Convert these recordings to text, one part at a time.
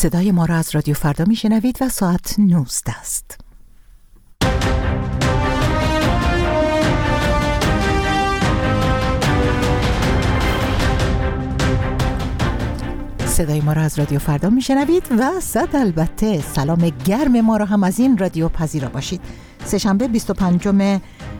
صدای ما را از رادیو فردا میشنوید و ساعت 19 است. صدای ما را از رادیو فردا میشنوید و صد البته سلام گرم ما را هم از این رادیو پذیرا باشید. سه‌شنبه 25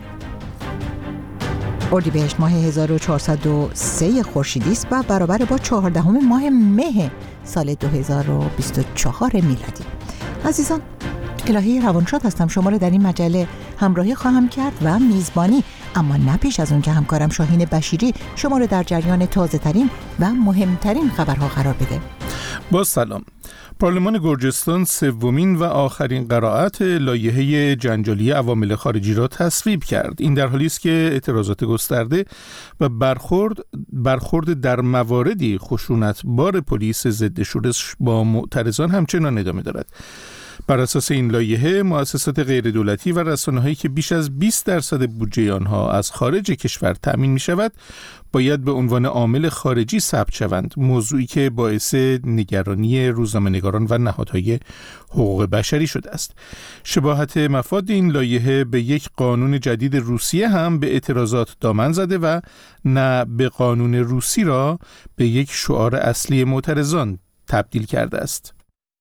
اردیبهشت ماه 1403 خورشیدی است و برابر با 14 ماه مه سال 2024 میلادی. عزیزان، الهی روانشاد هستم. شما را در این مجله همراهی خواهم کرد و میزبانی، اما نه پیش از اون که همکارم شاهین بشیری شما را در جریان تازه ترین و مهمترین خبرها قرار بده. با سلام. پارلمان گرجستان سومین و آخرین قرائت لایحه جنجالی عوامل خارجی را تصویب کرد. این در حالی است که اعتراضات گسترده و برخورد در مواردی خشونتبار پلیس ضد شورش با معترضان همچنان ادامه دارد. بر اساس این لایحه، مؤسسات غیردولتی و رسانه‌هایی که بیش از 20% بودجه آنها از خارج کشور تأمین می‌شود، باید به عنوان عامل خارجی ثبت شوند، موضوعی که باعث نگرانی روزنامه‌نگاران و نهادهای حقوق بشری شده است. شباهت مفاد این لایحه به یک قانون جدید روسیه هم به اعتراضات دامن زده و نه به قانون روسی را به یک شعار اصلی معترضان تبدیل کرده است.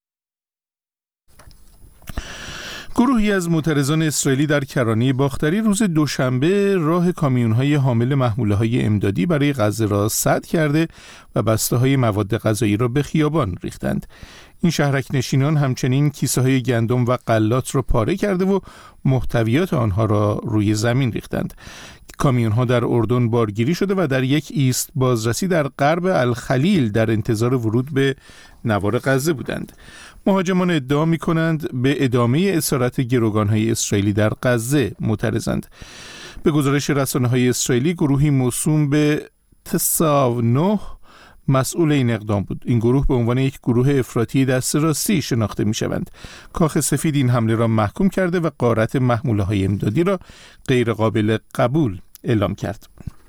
گروهی از معترضان اسرائیلی در کرانه باختری روز دوشنبه راه کامیون‌های حامل محموله‌های امدادی برای غزه را سد کرده و بسته‌های مواد غذایی را به خیابان ریختند. این شهرک نشینان همچنین کیسه‌های گندم و غلات را پاره کرده و محتویات آنها را روی زمین ریختند. کامیون‌ها در اردن بارگیری شده و در یک ایست بازرسی در غرب الخلیل در انتظار ورود به نوار غزه بودند. مهاجمان ادعا می‌کنند به ادامه اسارت گروگان‌های اسرائیلی در غزه معترضند. به گزارش رسانه‌های اسرائیلی، گروهی موسوم به تساو-9 مسئول این اقدام بود. این گروه به عنوان یک گروه افراطی دست راستی شناخته می‌شوند. کاخ سفید این حمله را محکوم کرده و غارت محموله‌های امدادی را غیر قابل قبول اعلام کرد.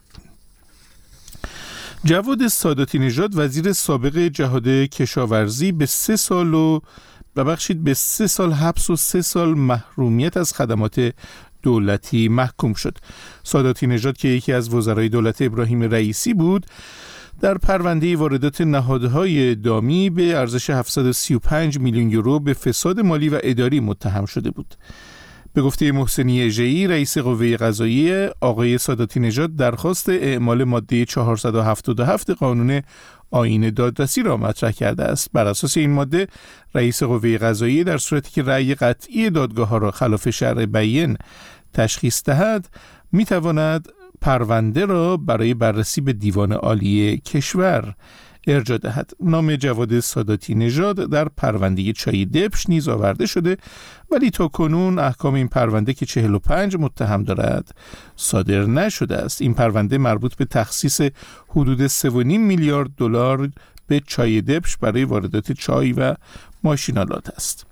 جواد ساداتی نژاد، وزیر سابق جهاد کشاورزی، به 3 سال حبس و 3 سال محرومیت از خدمات دولتی محکوم شد. ساداتی نژاد که یکی از وزرای دولت ابراهیم رئیسی بود، در پرونده واردات نهادهای دامی به ارزش 735 میلیون یورو به فساد مالی و اداری متهم شده بود. به گفته محسنی اژه‌ای، رئیس قوه قضاییه، آقای ساداتی نژاد درخواست اعمال ماده 477 قانون آیین دادرسی را مطرح کرده است. بر اساس این ماده، رئیس قوه قضاییه در صورتی که رأی قطعی دادگاه‌ها را خلاف شرع بیان تشخیص دهد، می‌تواند پرونده را برای بررسی به دیوان عالی کشور ارجاع دهد. نام جواد ساداتی نژاد در پرونده چای دبش نیز آورده شده، ولی تا کنون احکام این پرونده که 45 متهم دارد صادر نشده است. این پرونده مربوط به تخصیص حدود 3.5 میلیارد دلار به چای دبش برای واردات چای و ماشینالات است.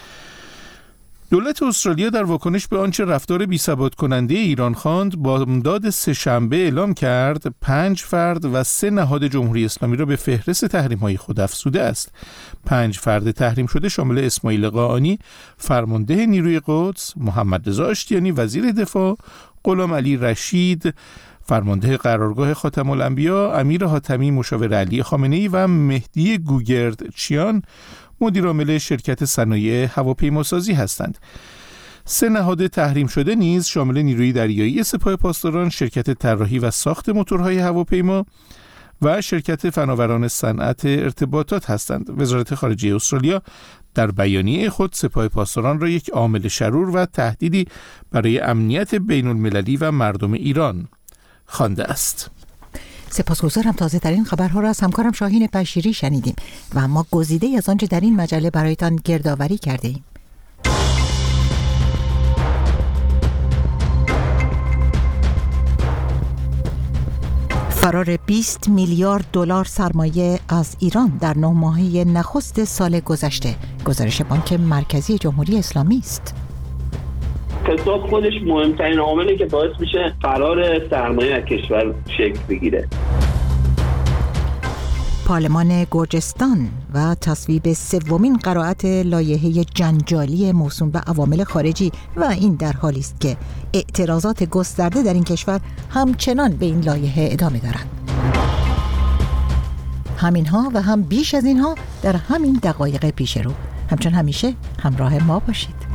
دولت استرالیا در واکنش به آنچه رفتار بی‌ثبات کننده ایران خواند، بامداد سه‌شنبه اعلام کرد 5 فرد و 3 نهاد جمهوری اسلامی را به فهرست تحریم‌های خود افزوده است. 5 فرد تحریم شده شامل اسماعیل قاآنی، فرمانده نیروی قدس، محمد رضا آشتیانی وزیر دفاع، غلام علی رشید فرمانده قرارگاه خاتم الانبیا، امیر حاتمی مشاور علی خامنه‌ای و مهدی گوگردچیان مدیر عامل شرکت صنایع هواپیماسازی هستند. 3 نهاد تحریم شده نیز شامل نیروی دریایی سپاه پاسداران، شرکت طراحی و ساخت موتورهای هواپیما و شرکت فناوران صنعت ارتباطات هستند. وزارت خارجه استرالیا در بیانیه خود سپاه پاسداران را یک عامل شرور و تهدیدی برای امنیت بین المللی و مردم ایران خوانده است. سپاسگزارم. تازه ترین خبرها را از همکارم شاهین بشیری شنیدیم و ما گزیده از آنچه در این مجله برایتان گردآوری کرده ایم. فرار 20 میلیارد دلار سرمایه از ایران در 9 ماهه نخست سال گذشته، گزارش بانک مرکزی جمهوری اسلامی است. فساد خودش مهمترین عاملی که باعث میشه فرار سرمایه از کشور شکل بگیره. پارلمان گرجستان و تصویب سومین قرائت لایحه جنجالی موسوم به عوامل خارجی و این در حالی است که اعتراضات گسترده در این کشور همچنان به این لایحه ادامه دارند. همینها و هم بیش از اینها در همین دقایق پیش رو. همچون همیشه همراه ما باشید.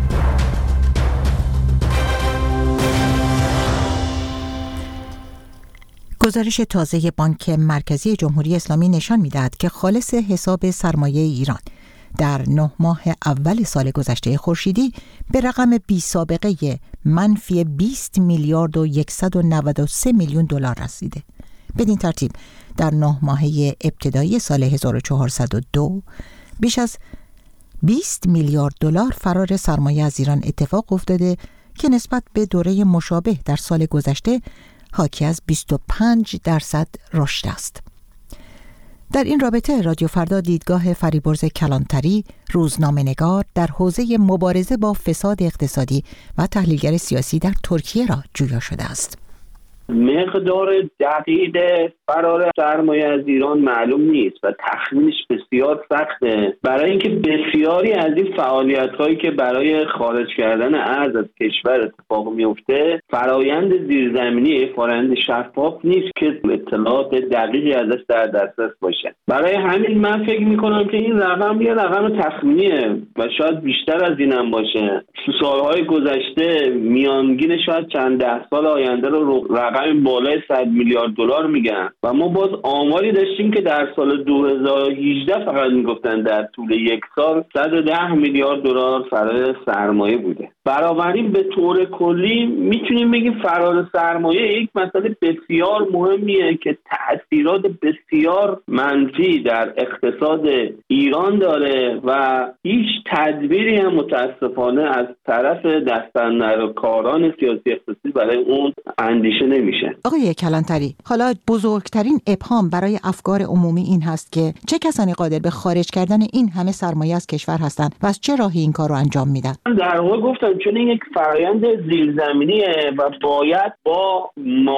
گزارش تازه بانک مرکزی جمهوری اسلامی نشان می‌دهد که خالص حساب سرمایه ایران در 9 ماه اول سال گذشته خورشیدی به رقم بی سابقه منفی 20 میلیارد و 193 میلیون دلار رسیده. بدین ترتیب در 9 ماهه ابتدایی سال 1402 بیش از 20 میلیارد دلار فرار سرمایه از ایران اتفاق افتاده که نسبت به دوره مشابه در سال گذشته حاکی از 25% رشد است. در این رابطه رادیو فردا دیدگاه فریبرز کلانتری، روزنامه‌نگار در حوزه مبارزه با فساد اقتصادی و تحلیلگر سیاسی در ترکیه را جویا شده است. مقدار دقیق فرار سرمایه از ایران معلوم نیست و تخمینش بسیار سخته، برای اینکه بسیاری از این فعالیت‌هایی که برای خارج کردن ارز از کشور اتفاق میفته فرایند زیرزمینی، فرایند شفاف نیست که اطلاعات دقیقی ازش در دسترس باشه. برای همین من فکر می‌کنم که این رقم یه رقم تخمینیه و شاید بیشتر از اینم باشه. تو سال‌های گذشته میانگین شاید چند ده سال آینده رو رقم بالای 100 میلیارد دلار میگن و ما باز آماری داشتیم که در سال 2018 فقط میگفتن در طول یک سال 110 میلیارد دلار فرار سرمایه بوده. بنابراین به طور کلی میتونیم بگیم فرار سرمایه یک مسئله بسیار مهمیه که تأثیرات بسیار منفی در اقتصاد ایران داره و هیچ تدبیری هم متاسفانه از طرف دستاندرکاران سیاسی اقتصادی برای اون اندیشه نمیشه. آقای کلانتری، حالا بزرگترین ابهام برای افکار عمومی این هست که چه کسانی قادر به خارج کردن این همه سرمایه از کشور هستند و از چه راهی این کار رو انجام میدن؟ در واقع گفتم چون این یک فرآیند زیرزمینیه و باید با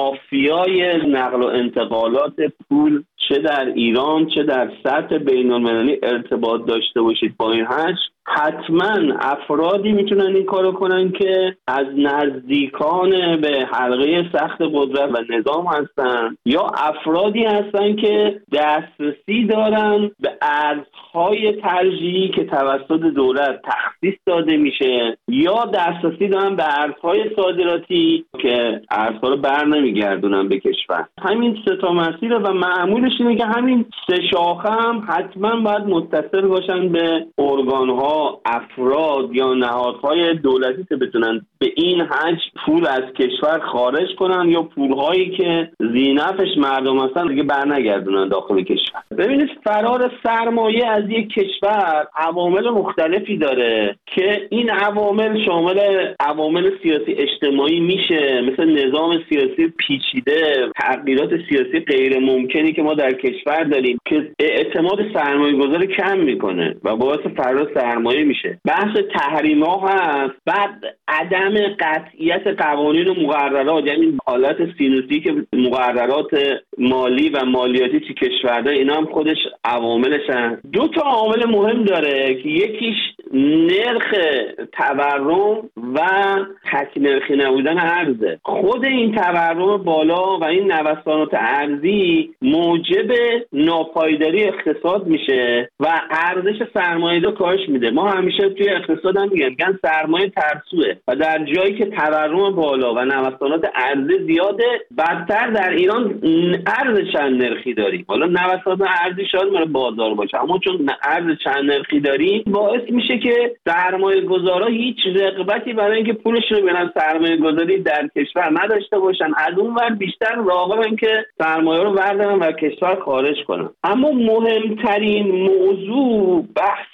مافیای نقل و انتقالات پول چه در ایران چه در سطح بین‌المللی ارتباط داشته باشید با این حجم. حتما افرادی میتونن این کارو کنن که از نزدیکان به حلقه سخت قدرت و نظام هستن یا افرادی هستن که دسترسی دارن به ارزهای ترجیحی که توسط دولت تخصیص داده میشه یا دسترسی دارن به ارزهای صادراتی که ارزها رو بر نمیگردونن به کشور. همین سه تا مسیر و معمولش اینه که همین سه شاخه هم حتما باید متصل باشن به ارگان‌ها، افراد یا نهادهای دولتی که بتونن به این حجم پول از کشور خارج کنن یا پولهایی که ذینفعش مردم هستن دیگه برنگردونن داخل کشور. ببینید فرار سرمایه از یک کشور عوامل مختلفی داره که این عوامل شامل عوامل سیاسی اجتماعی میشه، مثل نظام سیاسی پیچیده، تغییرات سیاسی غیر ممکنی که ما در کشور داریم که اعتماد سرمایه‌گذار کم میکنه و باعث فرار سرمایه میشه. بحث تحریم ها هست، بعد عدم قطعیت قوانین و مقررات، یعنی حالت سینوسی که مقررات مالی و مالیاتی تو کشور داره، اینا هم خودش عواملش هست. دو تا عامل مهم داره که یکیش نرخ تورم و تک نرخی نبودن ارزه. خود این تورم بالا و این نوسانات ارزی موجب ناپایداری اقتصاد میشه و ارزش سرمایه‌دار کاهش میده. ما همیشه توی اقتصاد هم میگن سرمایه ترسوه و در جایی که تورم بالا و نوسانات ارزی زیاده، بدتر در ایران ارز چند نرخی داریم. حالا نوسانات ارزی شاید مال بازار باشه، اما چون ارز چند نرخی داریم باعث میشه که سرمایه گذارا هیچ رغبتی برای اینکه پولشون رو برن سرمایه گذاری در کشور نداشته باشن، از اون ور بیشتر راغبن که سرمایه رو بردارن و کشور خارج کنن. اما مهمترین موضوع بحث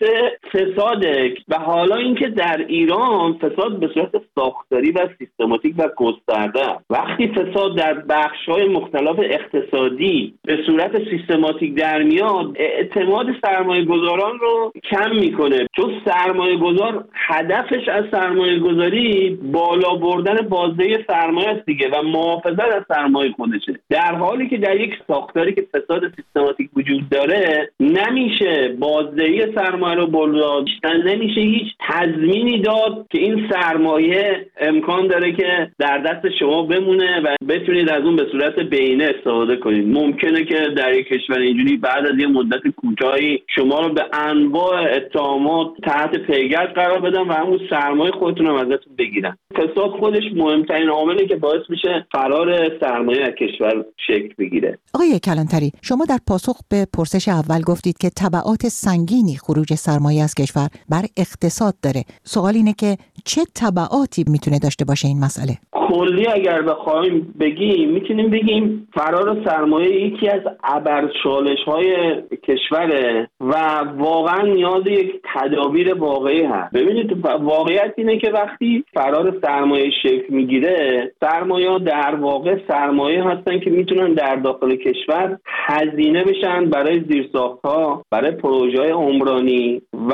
فساده و حالا اینکه در ایران فساد به صورت ساختاری و سیستماتیک و گسترده. وقتی فساد در بخش‌های مختلف اقتصادی به صورت سیستماتیک در میاد، اعتماد سرمایه‌گذاران رو کم میکنه، چون سرمایه‌گذار هدفش از سرمایه‌گذاری بالا بردن بازده سرمایه است دیگه و محافظت از سرمایه خودشه. در حالی که در یک ساختاری که فساد سیستماتیک وجود داره نمیشه بازدهی سرمایه رو بالا داشتن، نمیشه هیچ تضمینی داد که این سرمایه امکان داره که در دست شما بمونه و بتونید از اون به صورت بینه استفاده کنید. ممکنه که در یک کشور اینجوری بعد از یه مدت کوتاهی شما رو به انواع اتهامات تحت پیگرد قرار بدن و همون سرمایه خودتون رو ازتون بگیرن. فساد خودش مهمترین عاملی که باعث میشه فرار سرمایه از کشور شکل بگیره. آقای کلانتری، شما در پاسخ به پرسش اول گفتید که تبعات سنگینی خروج سرمایه از کشور بر اقتصاد داره. سوال اینه که چه تبعاتی میتونه داشته باشه این مسئله؟ کلی اگر بخوایم بگیم میتونیم بگیم فرار سرمایه یکی از ابرچالش‌های کشوره و واقعا نیاز یک تدابیر واقعی هست. ببینید واقعیت اینه که وقتی فرار سرمایه شکل میگیره، سرمایه در واقع سرمایه هستن که میتونن در داخل کشور هزینه بشن برای زیرساخت‌ها، برای پروژه‌های عمرانی و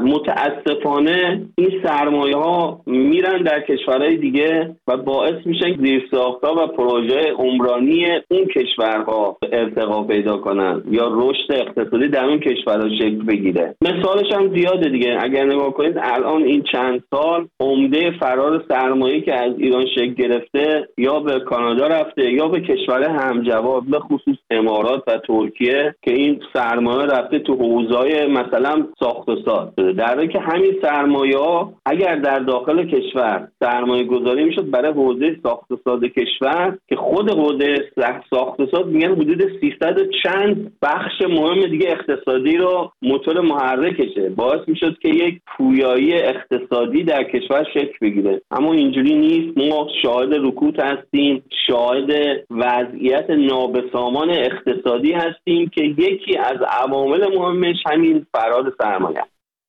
متاسفانه این سرمایه‌ها میرن در کشورهای دیگه و باعث میشن زیرساخت‌ها و پروژه عمرانی اون کشورها ارتقا پیدا کنن یا رشد اقتصادی در اون کشورها شکل بگیره. مثالش هم زیاده دیگه. اگر نگاه کنید الان این چند سال عمده فرار سرمایه که از ایران شکل گرفته یا به کانادا رفته یا به کشور همجوار، به خصوص امارات و ترکیه، که این سرمایه رفته تو حوزه‌های مثلا ساخت و ساز، در حالی که همین سرمایه‌ها اگر در داخل کشور سرمایه گذاری میشد برای حوزه ساخت و ساز کشور که خود حوزه ساخت و ساز میگن حدود 300 و چند بخش مهم دیگه اقتصادی رو موتور محرکشه، باعث میشد که یک پویایی اقتصادی در کشور شکل بگیره. اما اینجوری نیست. ما شاهد رکود هستیم، شاهد وضعیت نابسامان اقتصادی هستیم که یکی از عوامل مهمش همین فرار سرمایه.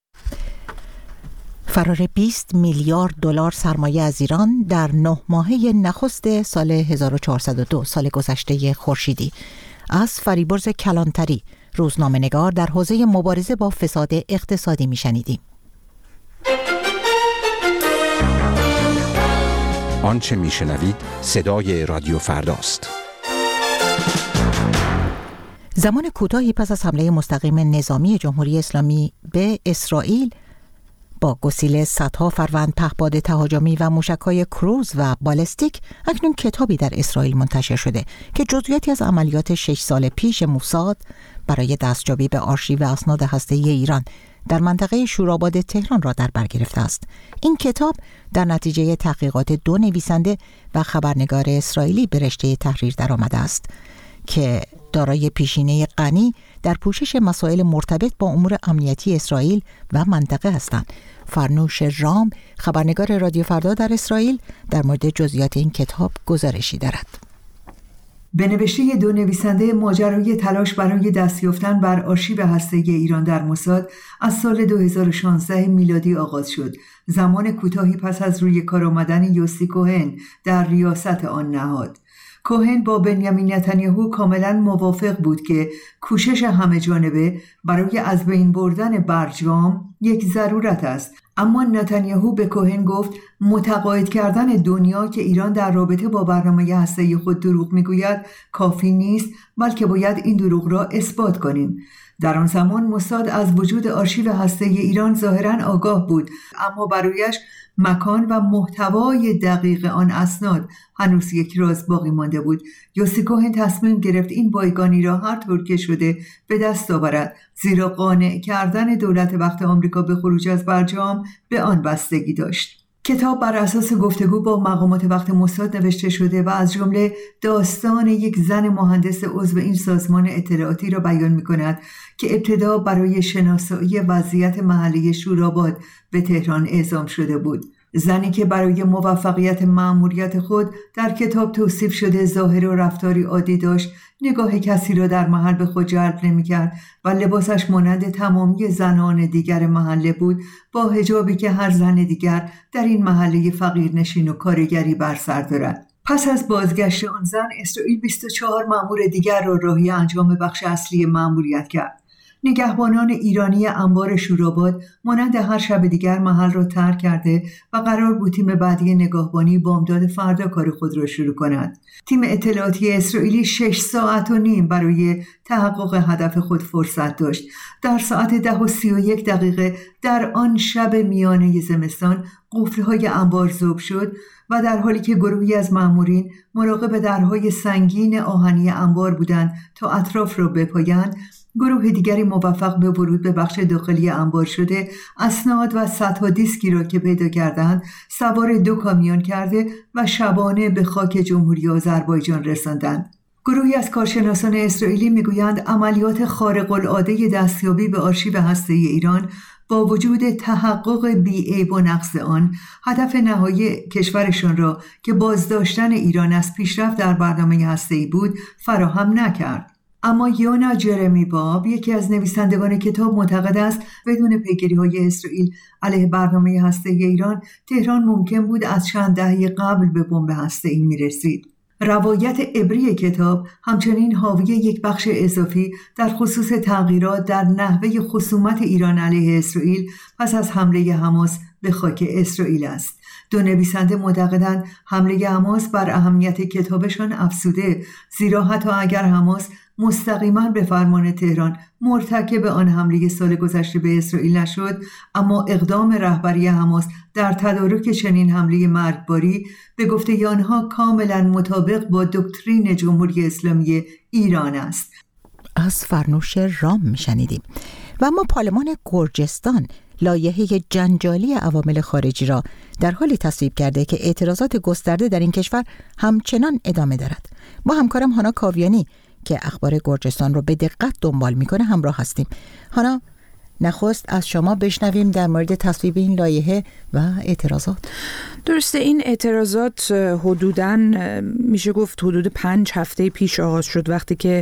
فرار 20 میلیارد دلار سرمایه از ایران در 9 ماهه نخست سال 1402 سال گذشته خورشیدی. از فریبرز کلانتری، روزنامه‌نگار در حوزه مبارزه با فساد اقتصادی میشنیدیم. آنچه میشنوید صدای رادیو فرداست. زمان کوتاهی پس از حمله مستقیم نظامی جمهوری اسلامی به اسرائیل با گسیل صدها فروند پهپاد تهاجمی و موشک‌های کروز و بالستیک، اکنون کتابی در اسرائیل منتشر شده که جزئیاتی از عملیات 6 سال پیش موساد برای دستیابی به آرشیو اسناد هسته‌ای ایران در منطقه شوراباد تهران را در بر گرفته است. این کتاب در نتیجه تحقیقات 2 نویسنده و خبرنگار اسرائیلی به رشته تحریر درآمده است که دارای پیشینه غنی در پوشش مسائل مرتبط با امور امنیتی اسرائیل و منطقه هستند. فرنوش رام، خبرنگار رادیو فردا در اسرائیل، در مورد جزئیات این کتاب گزارشی دارد. به نوشته 2 نویسنده، ماجرای تلاش برای دست یافتن بر آرشیو هسته‌ای ایران در موساد از سال 2016 میلادی آغاز شد، زمان کوتاهی پس از روی کار آمدن یوسی کوهن در ریاست آن نهاد. کوهن با بنیامین نتانیاهو کاملا موافق بود که کوشش همه جانبه برای از بین بردن برجام یک ضرورت است، اما نتانیاهو به کوهن گفت متقاعد کردن دنیا که ایران در رابطه با برنامه هسته‌ای خود دروغ میگوید کافی نیست، بلکه باید این دروغ را اثبات کنیم. در آن زمان موساد از وجود آرشیو هسته‌ای ایران ظاهراً آگاه بود، اما برایش مکان و محتوای دقیق آن اسناد هنوز یک راز باقی مانده بود. یوسی کوهن تصمیم گرفت این بایگانی را هر طور که شده به دست آورد، زیرا قانع کردن دولت وقت آمریکا به خروج از برجام به آن بستگی داشت. کتاب بر اساس گفتگو با مقامات وقت موساد نوشته شده و از جمله داستان یک زن مهندس عضو این سازمان اطلاعاتی را بیان می‌کند که ابتدا برای شناسایی وضعیت محلی شوراباد به تهران اعزام شده بود. زنی که برای موفقیت مأموریت خود در کتاب توصیف شده ظاهر و رفتاری عادی داشت، نگاه کسی را در محل به خود جلب نمی‌کرد و لباسش مانند تمامی زنان دیگر محله بود، با حجابی که هر زن دیگر در این محله فقیرنشین و کارگری بر سر دارد. پس از بازگشت آن زن، اسرائیل 24 مأمور دیگر را راهی انجام بخش اصلی مأموریت کرد. نگهبانان ایرانی انبار شوراباد مانند هر شب دیگر محل را ترک کرده و قرار بود تیم بعدی نگهبانی بامداد فردا کار خود را شروع کند. تیم اطلاعاتی اسرائیلی 6 ساعت و نیم برای تحقق هدف خود فرصت داشت. در ساعت 10:31 در آن شب میانه زمستان قفل‌های انبار ذوب شد و در حالی که گروهی از مأمورین مراقب درهای سنگین آهنی انبار بودند تا اطراف را بپایند، گروه دیگری موفق به ورود به بخش داخلی انبار شده اسناد و صدها دیسکی را که پیدا کردند سوار 2 کامیون کرده و شبانه به خاک جمهوری آذربایجان رساندند. گروهی از کارشناسان اسرائیلی میگویند عملیات خارق العاده دستیابی به آرشیو هسته‌ای ایران با وجود تحقق بی‌عیب و نقص آن، هدف نهایی کشورشان را که بازداشتن ایران از پیشرفت در برنامه هسته‌ای بود فراهم نکرد. اما یونا جرمی باب، یکی از نویسندگان کتاب، معتقد است بدون پیگیری‌های اسرائیل علیه برنامه هسته‌ای ایران، تهران ممکن بود از چند دهه قبل به بمب هسته‌ای می‌رسید. روایت عبری کتاب همچنین حاوی یک بخش اضافی در خصوص تغییرات در نحوه خصومت ایران علیه اسرائیل پس از حمله حماس به خاک اسرائیل است. 2 نویسنده معتقدند حمله حماس بر اهمیت کتابشان افزوده، زیرا حتی اگر حماس مستقیما به فرمان تهران مرتکب آن حمله سال گذشته به اسرائیل نشد، اما اقدام رهبری حماس در تدارک چنین حمله مرگباری به گفته آنها کاملا مطابق با دکترین جمهوری اسلامی ایران است. از فرنوش رام میشنیدیم. و اما پارلمان گرجستان لایحه جنجالی عوامل خارجی را در حالی تصویب کرده که اعتراضات گسترده در این کشور همچنان ادامه دارد. با همکارم هانا کاویانی که اخبار گرجستان رو به دقت دنبال میکنه همراه هستیم. هانا، نخست از شما بشنویم در مورد تصویب این لایحه و اعتراضات. درسته، این اعتراضات حدوداً میشه گفت حدود 5 هفته پیش آغاز شد، وقتی که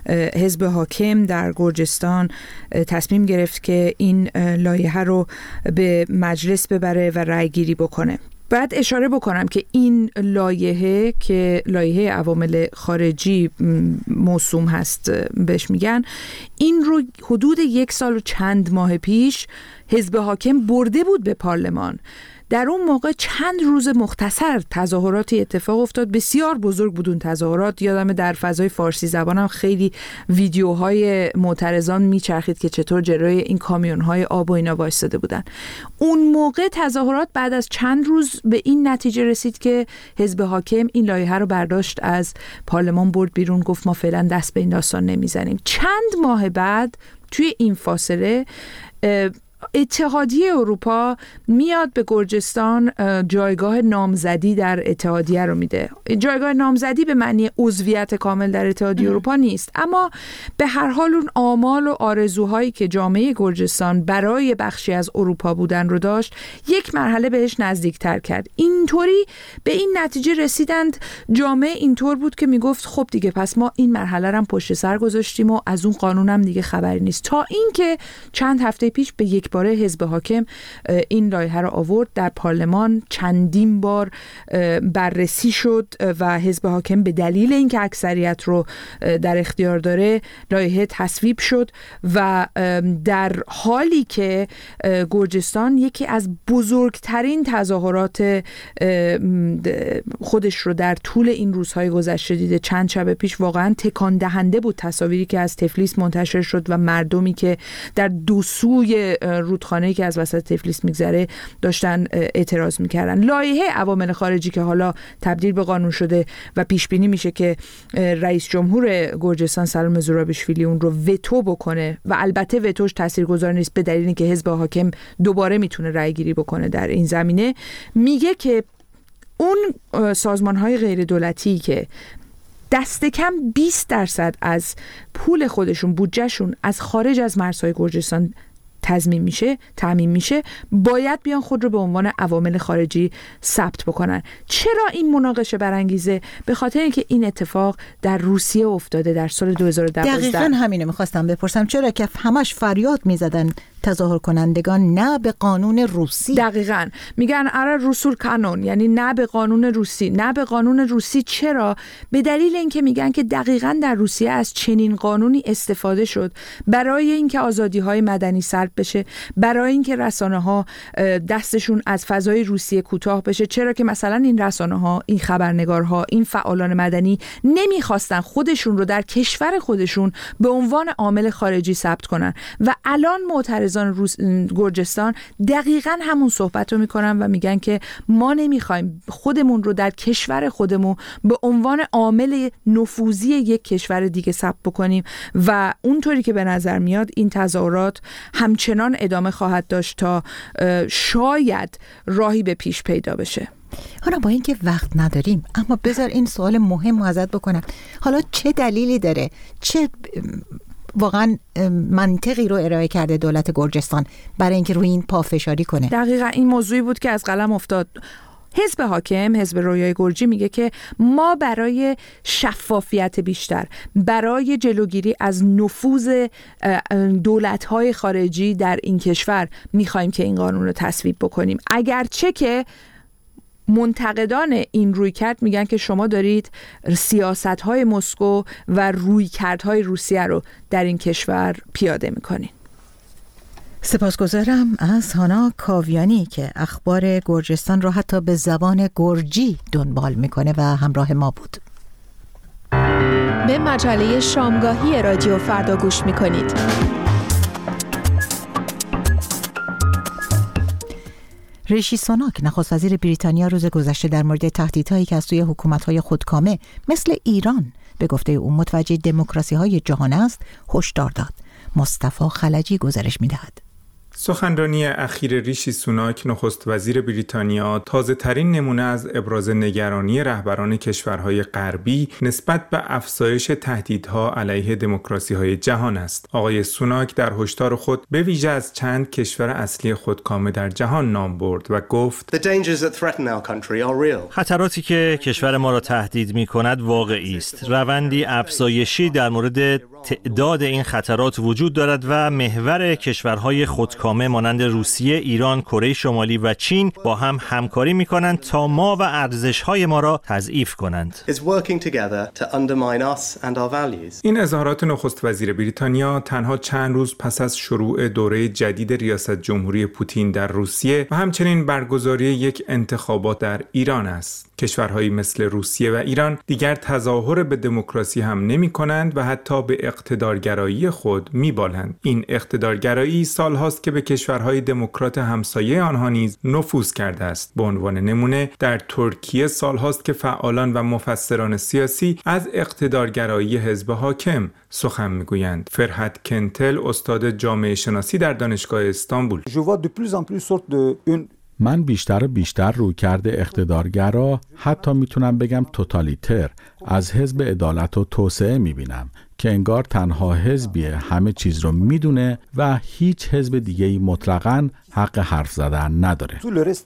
حزب حاکم در گرجستان تصمیم گرفت که این لایحه رو به مجلس ببره و رأی گیری بکنه. بعد اشاره بکنم که این لایحه که لایحه عوامل خارجی موسوم هست بهش میگن، این رو حدود 1 سال و چند ماه پیش حزب حاکم برده بود به پارلمان. در اون موقع چند روز مختصر تظاهراتی اتفاق افتاد، بسیار بزرگ بود اون تظاهرات. یادم در فضای فارسی زبانم خیلی ویدیوهای معترضان میچرخید که چطور جلوی این کامیون‌های آب و اینا وایساده بودن. اون موقع تظاهرات بعد از چند روز به این نتیجه رسید که حزب حاکم این لایحه رو برداشت از پارلمان برد بیرون، گفت ما فعلا دست به این داستان نمیزنیم. چند ماه بعد توی این فاصله اتحادیه اروپا میاد به گرجستان جایگاه نامزدی در اتحادیه رو میده. جایگاه نامزدی به معنی عضویت کامل در اتحادیه اروپا نیست، اما به هر حال اون آمال و آرزوهایی که جامعه گرجستان برای بخشی از اروپا بودن رو داشت، یک مرحله بهش نزدیکتر کرد. اینطوری به این نتیجه رسیدند، جامعه اینطور بود که میگفت خب دیگه پس ما این مرحله رو هم پشت سر گذاشتیم و از اون قانون هم دیگه خبری نیست، تا اینکه چند هفته پیش به یک باره حزب حاکم این لایحه را آورد در پارلمان. چندین بار بررسی شد و حزب حاکم به دلیل اینکه اکثریت رو در اختیار داره لایحه تصویب شد و در حالی که گرجستان یکی از بزرگترین تظاهرات خودش رو در طول این روزهای گذشته دیده. چند شب پیش واقعا تکان دهنده بود تصاویری که از تفلیس منتشر شد و مردمی که در دو سوی رودخانه‌ای که از وسط تفلیس میگذره داشتن اعتراض میکردن. لایحه عوامل خارجی که حالا تبدیل به قانون شده و پیش بینی میشه که رئیس جمهور گرجستان سلام زورابیشویلی اون رو وتو بکنه و البته وتوش تاثیرگذار نیست به دلیل اینکه حزب حاکم دوباره میتونه رأی گیری بکنه در این زمینه، میگه که اون سازمان‌های غیر دولتی که دست کم 20% از پول خودشون، بودجهشون از خارج از مرزهای گرجستان تضمین میشه باید بیان خود رو به عنوان عوامل خارجی ثبت بکنن. چرا این مناقشه برانگیزه؟ به خاطر اینکه این اتفاق در روسیه افتاده در سال 2012. دقیقاً همینو میخواستم بپرسم، چرا که همش فریاد میزدن تظاهر کنندگان نه به قانون روسی. دقیقاً میگن اره رسول قانون، یعنی نه به قانون روسی. نه به قانون روسی چرا؟ به دلیل اینکه میگن که دقیقاً در روسیه از چنین قانونی استفاده شد برای اینکه آزادی‌های مدنی سلب بشه، برای اینکه رسانه‌ها دستشون از فضای روسیه کوتاه بشه. چرا که مثلا این رسانه‌ها، این خبرنگارها، این فعالان مدنی نمیخواستن خودشون رو در کشور خودشون به عنوان عامل خارجی ثبت کنن و الان معترضان گرجستان دقیقاً همون صحبت رو میکنن و میگن که ما نمیخوایم خودمون رو در کشور خودمون به عنوان عامل نفوذی یک کشور دیگه ثبت بکنیم و اونطوری که به نظر میاد این تظاهرات همچنان ادامه خواهد داشت تا شاید راهی به پیش پیدا بشه. حالا با اینکه وقت نداریم اما بذار این سوال مهم رو ازت بکنم. حالا چه دلیلی داره، چه واقعا منطقی رو ارائه کرده دولت گرجستان برای اینکه روی این پافشاری کنه؟ دقیقا این موضوعی بود که از قلم افتاد. حزب حاکم، حزب رویای گرجی میگه که ما برای شفافیت بیشتر، برای جلوگیری از نفوذ دولت‌های خارجی در این کشور میخوایم که این قانون رو تصویب بکنیم. اگرچه که منتقدان این رویکرد میگن که شما دارید سیاست‌های مسکو و رویکردهای روسیه رو در این کشور پیاده میکنین. سپاسگزارم از هانا کاویانی که اخبار گرجستان رو حتی به زبان گرجی دنبال میکنه و همراه ما بود. به مجله شامگاهی رادیو فردا گوش میکنید. ریشی سوناک نخست وزیر بریتانیا روز گذشته در مورد تهدیدهایی که از سوی حکومت‌های خودکامه مثل ایران به گفته او متوجه دموکراسی‌های جهان است هشدار داد. مصطفی خلجی گزارش می‌دهد. سخنرانی اخیر ریشی سوناک نخست وزیر بریتانیا تازه ترین نمونه از ابراز نگرانی رهبران کشورهای غربی نسبت به افزایش تهدیدها علیه دموکراسی‌های جهان است. آقای سوناک در هشدار خود به ویژه از چند کشور اصلی خودکامه در جهان نام برد و گفت خطراتی که کشور ما را تهدید می‌کند واقعی است. روندی افزایشی در مورد تعداد این خطرات وجود دارد و محور کشورهای خودکامه مانند روسیه، ایران، کره شمالی و چین با هم همکاری می‌کنند تا ما و ارزش‌های ما را تضعیف کنند. این اظهارات نخست وزیر بریتانیا تنها چند روز پس از شروع دوره جدید ریاست جمهوری پوتین در روسیه و همچنین برگزاری یک انتخابات در ایران است. کشورهایی مثل روسیه و ایران دیگر تظاهر به دموکراسی هم نمی‌کنند و حتی به اقتدارگرایی خود می‌بالند. این اقتدارگرایی سال‌هاست که به کشورهای دموکرات همسایه آنها نیز نفوذ کرده است. به عنوان نمونه در ترکیه سال‌هاست که فعالان و مفسران سیاسی از اقتدارگرایی حزب حاکم سخن می‌گویند. فرهد کنتل استاد جامعه شناسی در دانشگاه استانبول: من بیشتر و بیشتر رویکرد اقتدارگرا، حتی میتونم بگم توتالیتر، از حزب عدالت و توسعه میبینم که انگار تنها حزبیه همه چیز رو میدونه و هیچ حزب دیگه‌ای مطلقاً حق حرف زدن نداره.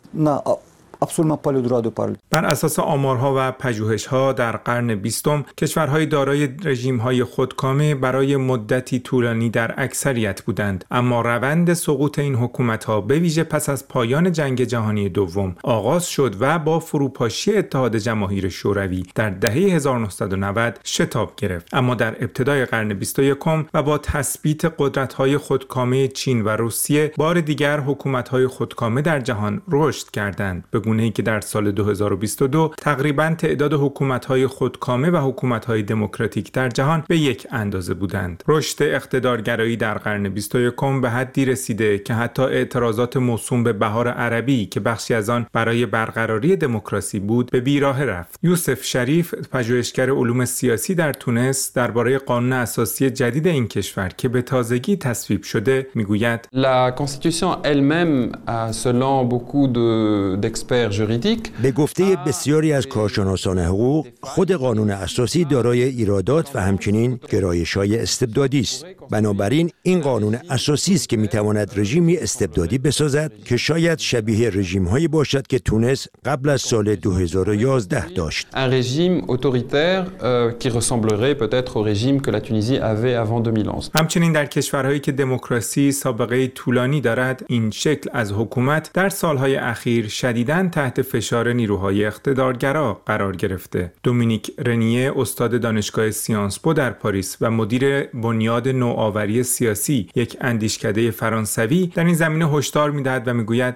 بر اساس آمارها و پژوهش‌ها در قرن 20 کشورهای دارای رژیم‌های خودکامه برای مدتی طولانی در اکثریت بودند، اما روند سقوط این حکومت‌ها به ویژه پس از پایان جنگ جهانی دوم آغاز شد و با فروپاشی اتحاد جماهیر شوروی در دهه 1990 شتاب گرفت. اما در ابتدای قرن 21 و با تثبیت قدرت‌های خودکامه چین و روسیه بار دیگر حکومت‌های خودکامه در جهان رشد کردند، به گونه‌ای که در سال 2022 تقریباً تعداد حکومت‌های خودکامه و حکومت‌های دموکراتیک در جهان به یک اندازه بودند. رشد اقتدارگرایی در قرن 21 به حدی رسیده که حتی اعتراضات موسوم به بهار عربی که بخشی از آن برای برقراری دموکراسی بود به بیراه رفت. یوسف شریف، پژوهشگر علوم سیاسی در تونس، درباره قانون اساسی جدید این کشور که به تازگی تصویب شده میگوید: La constitution elle-même selon beaucoup d'experts به گفته بسیاری از کارشناسان حقوق، خود قانون اساسی دارای ایرادات و همچنین گرایش‌های استبدادی است. بنابراین این قانون اساسی است که می‌تواند رژیمی استبدادی بسازد که شاید شبیه رژیم‌هایی باشد که تونس قبل از سال 2011 داشت. Un régime autoritaire qui ressemblerait peut-être au régime que la Tunisie avait avant 2011. همچنین در کشورهایی که دموکراسی سابقه طولانی دارد، این شکل از حکومت در سالهای اخیر شدیداً تحت فشار نیروهای اقتدارگرا قرار گرفته. دومینیک رنیه، استاد دانشگاه سیانس پو در پاریس و مدیر بنیاد نوآوری سیاسی، یک اندیشکده فرانسوی، در این زمینه هشدار می‌دهد و می‌گوید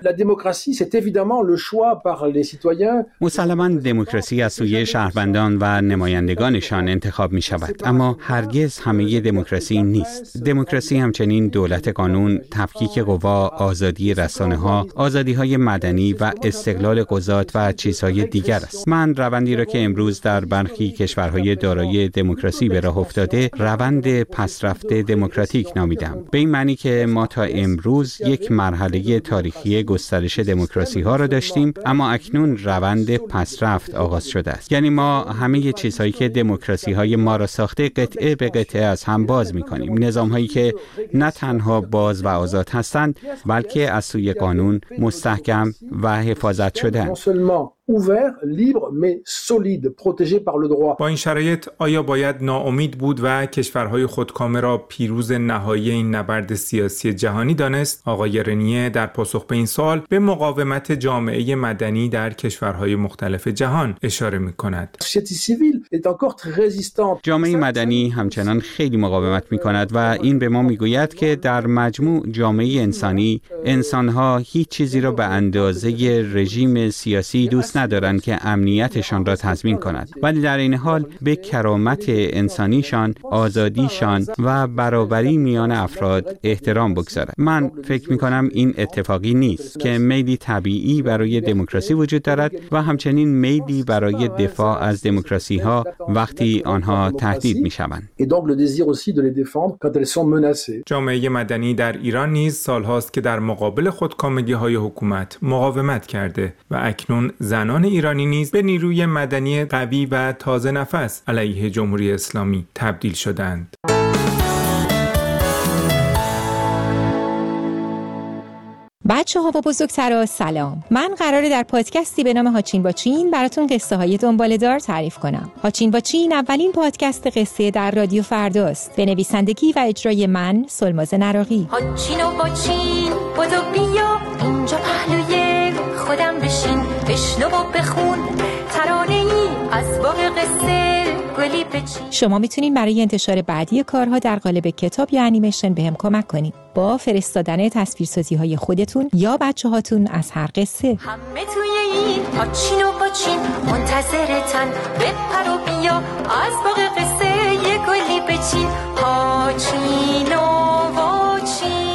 مسلماً دموکراسی از سوی شهروندان و نمایندگانشان انتخاب می‌شود، اما هرگز همه دموکراسی نیست. دموکراسی همچنین دولت قانون، تفکیک قوا، آزادی رسانه‌ها، آزادی‌های مدنی و استقلال قضات و چیزهای دیگر است. من روندی را که امروز در برخی کشورهای دارای دموکراسی به راه افتاده، روند پسرفت دموکراتیک نامیدم. به این معنی که ما تا امروز یک مرحله تاریخی گسترش دموکراسی‌ها را داشتیم، اما اکنون روند پسرفت آغاز شده است. یعنی ما همه چیزهایی که دموکراسی‌های ما را ساخته قطعه به قطعه از هم باز می‌کنیم. نظام‌هایی که نه تنها باز و آزاد هستند، بلکه از سوی قانون مستحکم و حفاظت شده‌اند. با این شرایط آیا باید ناامید بود و کشورهای خودکامه را پیروز نهایی این نبرد سیاسی جهانی دانست؟ آقای رنیه در پاسخ به این سوال به مقاومت جامعه مدنی در کشورهای مختلف جهان اشاره می‌کند. جامعه مدنی همچنان خیلی مقاومت می‌کند و این به ما می‌گوید که در مجموع جامعه انسانی، انسان‌ها هیچ چیزی را به اندازه رژیم سیاسی دوست ندارند که امنیتشان را تضمین کند، ولی در این حال به کرامت انسانیشان، آزادیشان و برابری میان افراد احترام بگذارد. من فکر می‌کنم این اتفاقی نیست که میلی طبیعی برای دموکراسی وجود دارد و همچنین میلی برای دفاع از دموکراسی‌ها وقتی آنها تهدید می‌شوند. جامعه مدنی در ایران نیز سال‌هاست که در مقابل خودکامگی‌های حکومت مقاومت کرده و اکنون زنان ایرانی نیز به نیروی مدنی قوی و تازه نفس علیه جمهوری اسلامی تبدیل شدند. بچه‌ها و بزرگترها سلام. من قراره در پادکستی به نام هاچین با چین براتون قصه های دنباله‌دار تعریف کنم. هاچین با چین اولین پادکست قصه در رادیو فرداست. به نویسندگی و اجرای من سلماز نراقی. هاچین و با چین بودو بیا اینجا پهلوی خودم بشین، بشنو و بخون ترانه‌ای از باغ قصه گلی بچین. شما میتونین برای انتشار بعدی کارها در قالب کتاب یا انیمیشن بهم کمک کنید با فرستادن تصویرسازی‌های خودتون یا بچه‌هاتون از هر قصه. همه توی این هاچین و با چین منتظرتن، بپر و بیا از باغ قصه یه گلی بچین. هاچین و با چین.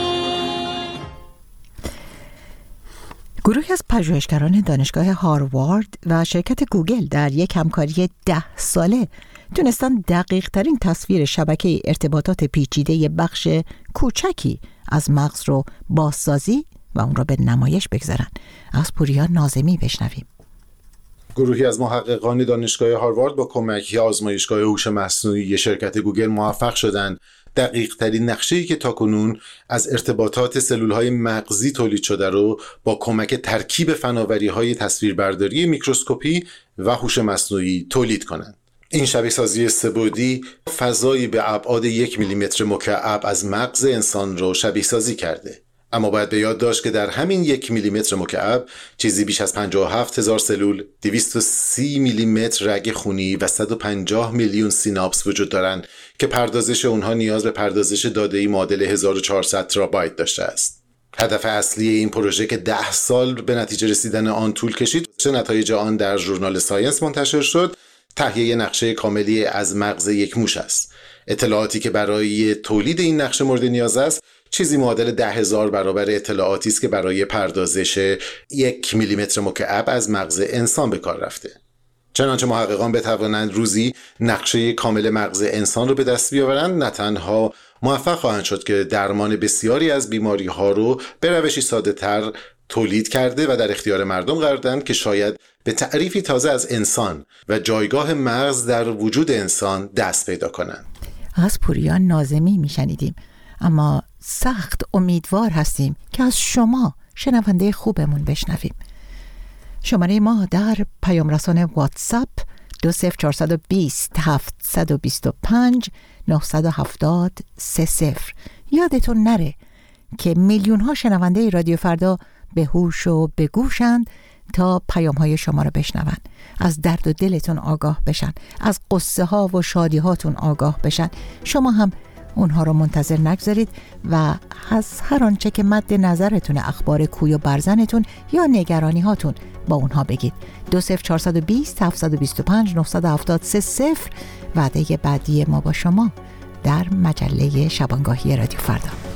گروهی از پژوهشگران دانشگاه هاروارد و شرکت گوگل در یک همکاری 10 ساله تونستن دقیق ترین تصویر شبکه ارتباطات پیچیده بخش کوچکی از مغز رو بازسازی و اون را به نمایش بگذارن. از پوریا ناظمی بشنویم. گروهی از محققان دانشگاه هاروارد با کمک آزمایشگاه هوش مصنوعی شرکت گوگل موفق شدند دقیق ترین نقشه‌ای که تاکنون از ارتباطات سلول‌های مغزی تولید شده رو با کمک ترکیب فناوری‌های تصویربرداری میکروسکوپی و هوش مصنوعی تولید کنند. این شبیه‌سازی سه‌بعدی فضایی به ابعاد 1 میلیمتر مکعب از مغز انسان رو شبیه‌سازی کرده. اما باید به یاد داشت که در همین 1 میلیمتر مکعب چیزی بیش از 57,000 سلول، 230 میلیمتر رگ خونی و 150 میلیون سیناپس وجود دارند که پردازش اونها نیاز به پردازش داده‌ای معادل 1400 ترابایت داشته است. هدف اصلی این پروژه که 10 سال به نتیجه رسیدن آن طول کشید، نتایج آن در ژورنال ساینس منتشر شد، تهیه نقشه کاملی از مغز یک موش است. اطلاعاتی که برای تولید این نقشه مورد نیاز است چیزی معادل 10,000 برابر اطلاعاتی است که برای پردازش 1 میلیمتر مکعب از مغز انسان به کار رفته. چنانچه محققان بتوانند روزی نقشه کامل مغز انسان رو به دست بیاورند، نه تنها موفق خواهند شد که درمان بسیاری از بیماری ها رو به روشی ساده تر تولید کرده و در اختیار مردم قرار دادن که شاید به تعریفی تازه از انسان و جایگاه مغز در وجود انسان دست پیدا کنند. از پوریا ناظمی میشنیدیم، اما سخت امیدوار هستیم که از شما شنونده خوبمون بشنویم. شماره ما در پیام رسان واتساپ 20420 725 970 30. یادتون نره که میلیون ها شنونده رادیو فردا به هوش و به گوشند تا پیام های شما رو بشنون، از درد و دلتون آگاه بشن، از قصه ها و شادی هاتون آگاه بشن. شما هم اونها رو منتظر نگذارید و از هر آنچه که مد نظرتون، اخبار کوی و برزنتون یا نگرانی هاتون با اونها بگید. 20420 725 970 30. وعده بعدی ما با شما در مجله شبانگاهی رادیو فردا.